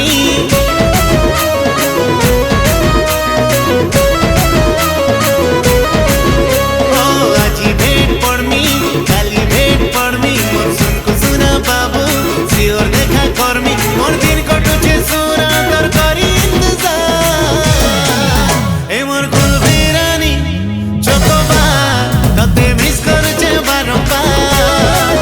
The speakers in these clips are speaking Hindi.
पड़मी আজি भेट पड़मी काली भेट पड़मी मोर सुन को सुना बाबू सियोर देखा करमी मोर दिन कटुचे सुना तर करी इंतजार ए मोर कुलबी रानी चकोबार तते मिस करछे बारंबार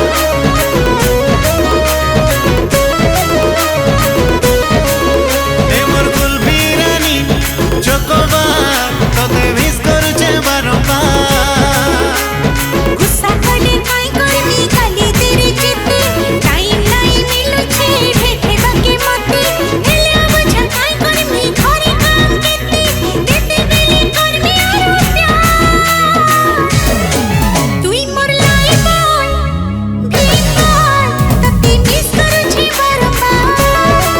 ए मोर कुलबी रानी चकोबार तते मिस करछे बारंबार गुस्सा कले काय करमी काली तेरी चिट्ठी टाइम नाही मिलुछे भेटे बाकी मते हेले बुझा काय करमी घरे काम केते देते बेली करमी आरो प्यार तुई मोर लाई बोल भीतर तते मिस करछे बारंबार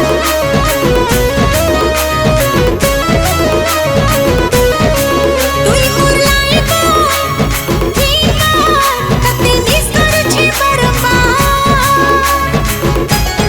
तुई मोर लाई बोल भीतर तते मिस करछे बारंबार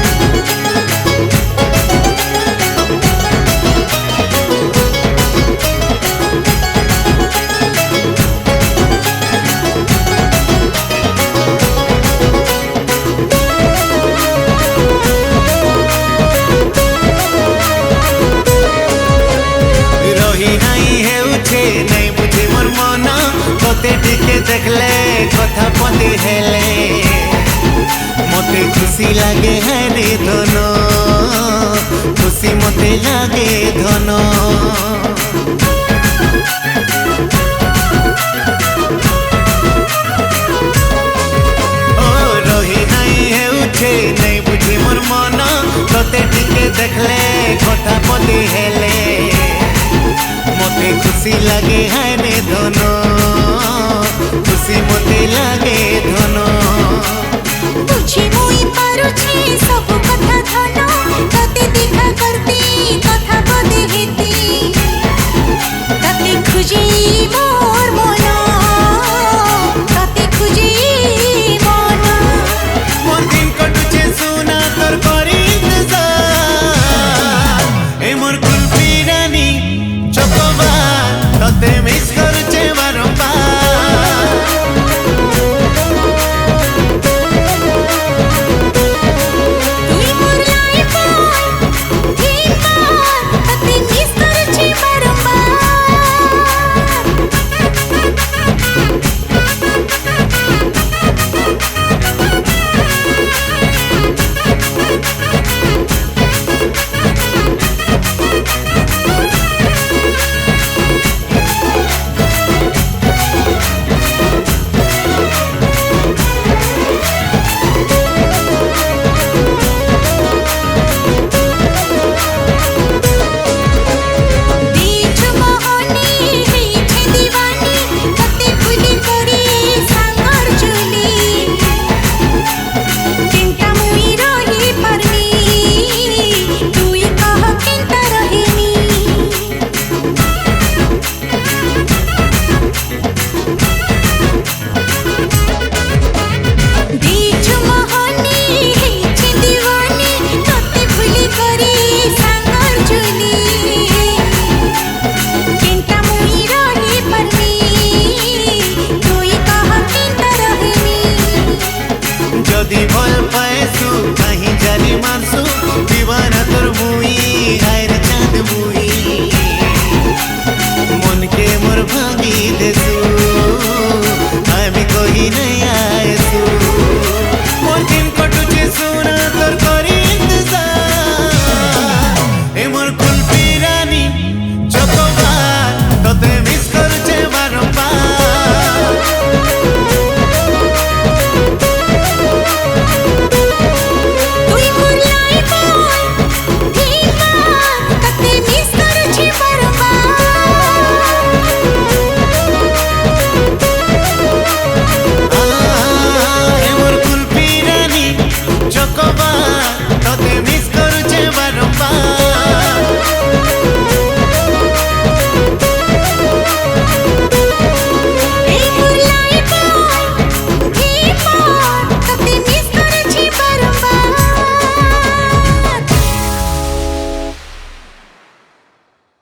रही नहीं हेउछे नहीं बुझे मोर मन तोते टिके देखले कथा पति हेले मते खुशी लागे है रे धन खुशी मते लागे धन ओ रही नहीं हेउछे नहीं बुझे मोर मन तोते टिके देखले कथा पति हेले मते खुशी लागे है रे धन खुशी मते लागे धन बुझी मुई पारुछे सब कथा धन तते देखा करती कथा बदे हेती तते खुजी मोर मन तते खुजी मन मोर दिन कटुचे सुना तोर करी इंतजार ए मोर कुलबी रानी चकोबार तते